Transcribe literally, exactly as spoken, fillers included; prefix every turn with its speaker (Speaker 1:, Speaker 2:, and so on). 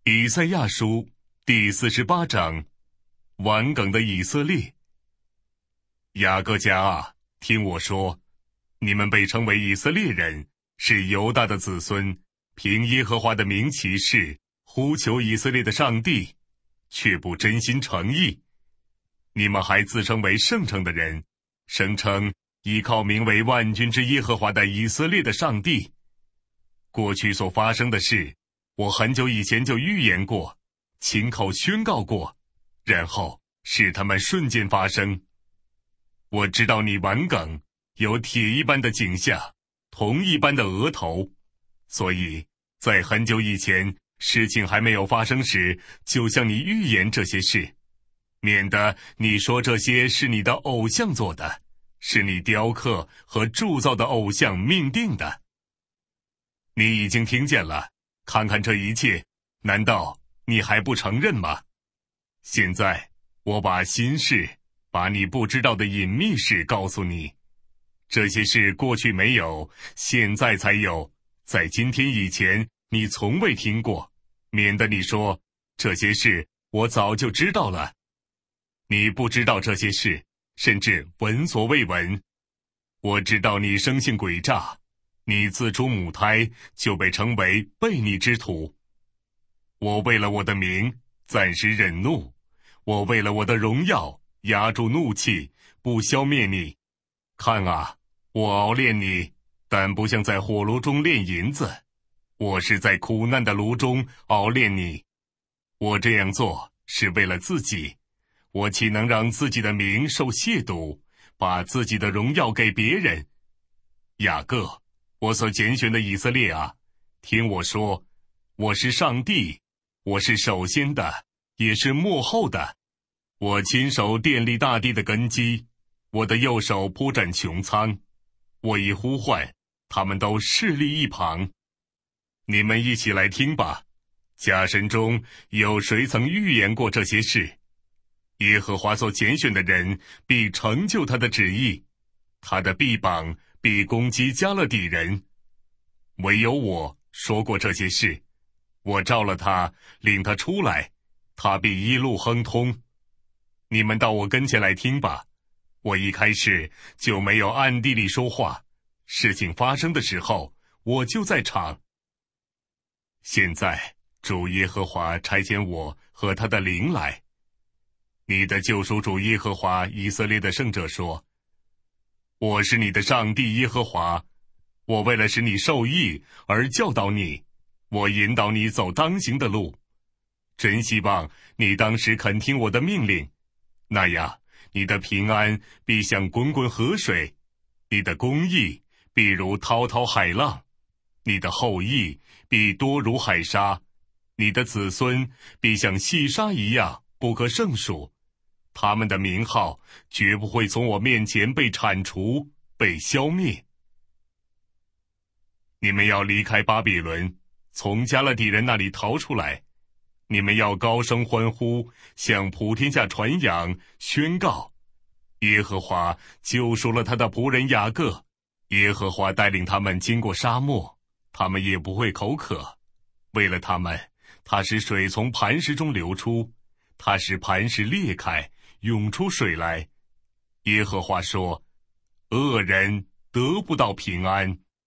Speaker 1: 以赛亚书第四十八章，顽梗的以色列。雅各家啊，听我说，你们被称为以色列人，是犹大的子孙，凭耶和华的名起誓，呼求以色列的上帝，却不真心诚意。你们还自称为圣城的人，声称依靠名为万军之耶和华的以色列的上帝。过去所发生的事，我很久以前就预言过，亲口宣告过，然后使他们瞬间发生。我知道你顽梗，有铁一般的颈项，铜一般的额头，所以在很久以前事情还没有发生时，就向你预言这些事，免得你说这些是你的偶像做的，是你雕刻和铸造的偶像命定的。你已经听见了，看看这一切，难道你还不承认吗？现在我把新事，把你不知道的隐秘事告诉你，这些事过去没有，现在才有，在今天以前你从未听过，免得你说这些事我早就知道了。你不知道这些事，甚至闻所未闻。我知道你生性诡诈，你自出母胎就被称为悖逆之徒。我为了我的名暂时忍怒，我为了我的荣耀压住怒气，不消灭你。看啊，我熬炼你，但不像在火炉中炼银子，我是在苦难的炉中熬炼你。我这样做是为了自己，我岂能让自己的名受亵渎，把自己的荣耀给别人？雅各，我所拣选的以色列啊，听我说，我是上帝，我是首先的，也是末后的。我亲手奠立大地的根基，我的右手铺展穹苍。我一呼唤，他们都势立一旁。你们一起来听吧，家神中有谁曾预言过这些事？耶和华所拣选的人必成就他的旨意，他的臂膀必攻击加勒底人。唯有我说过这些事，我召了他，领他出来，他必一路亨通。你们到我跟前来听吧，我一开始就没有暗地里说话，事情发生的时候，我就在场。现在主耶和华差遣我和他的灵来。你的救赎主耶和华以色列的圣者说，我是你的上帝耶和华，我为了使你受益而教导你，我引导你走当行的路。真希望你当时肯听我的命令，那样你的平安必像滚滚河水，你的公义必如滔滔海浪，你的后裔必多如海沙，你的子孙必像细沙一样不可胜数，他们的名号绝不会从我面前被铲除，被消灭。你们要离开巴比伦，从加勒底人那里逃出来，你们要高声欢呼，向普天下传扬，宣告，耶和华救赎了他的仆人雅各，耶和华带领他们经过沙漠，他们也不会口渴。为了他们，他使水从磐石中流出，他使磐石裂开，涌出水来。耶和华说，恶人得不到平安。